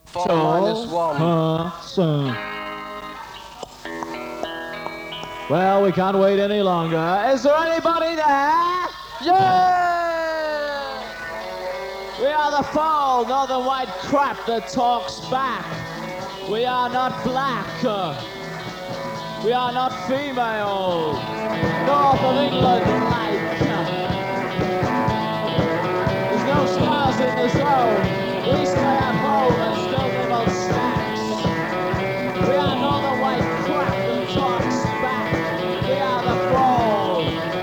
Son. Well, we can't wait any longer. Is there anybody there? Yeah! We are the foul northern white crap that talks back. We are not black. We are not female. North of England like. There's no stars in the zone. We stay at home and still live on stacks. We are northern white crap that talks back. We are the fall.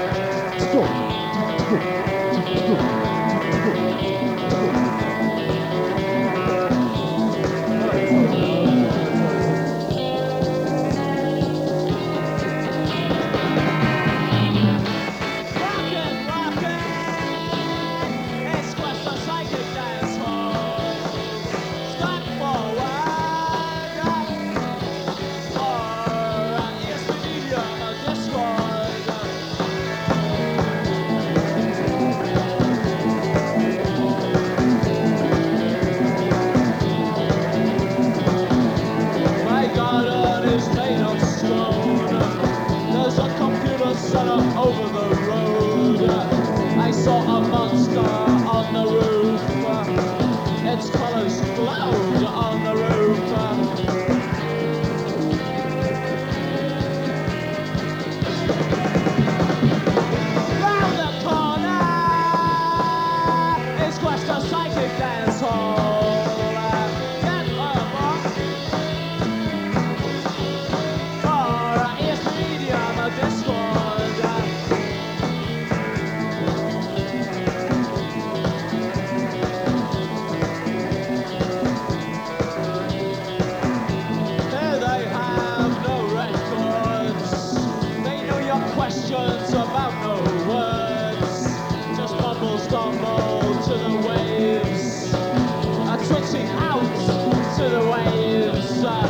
Over the road, I saw a monster on the roof. Its colors glowed on the roof. Round the corner is Questa Psychic Dance Hall. Get up for ES Medium Discord. Questions about no words, just mumble stumble to the waves, twitching out to the waves.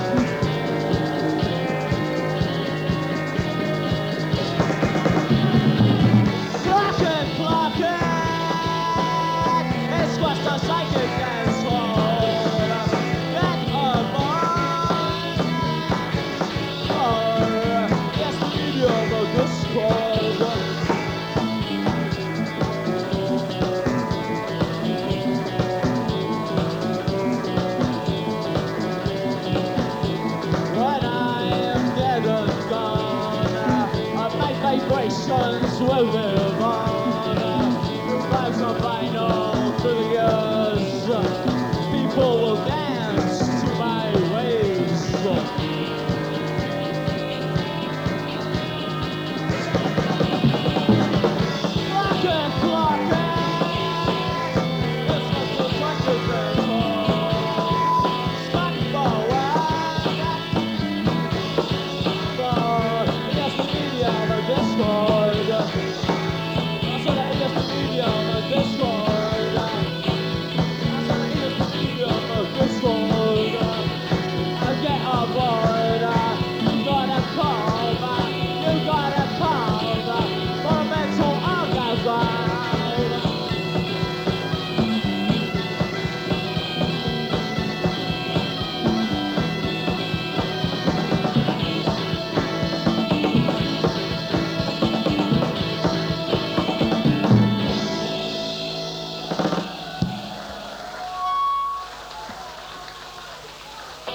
Plucking, it's just a psychic dance hall. Get yes, the medium of Discord. When I am dead and gone, my vibrations will live on. Through lives of vinyl, through the earth.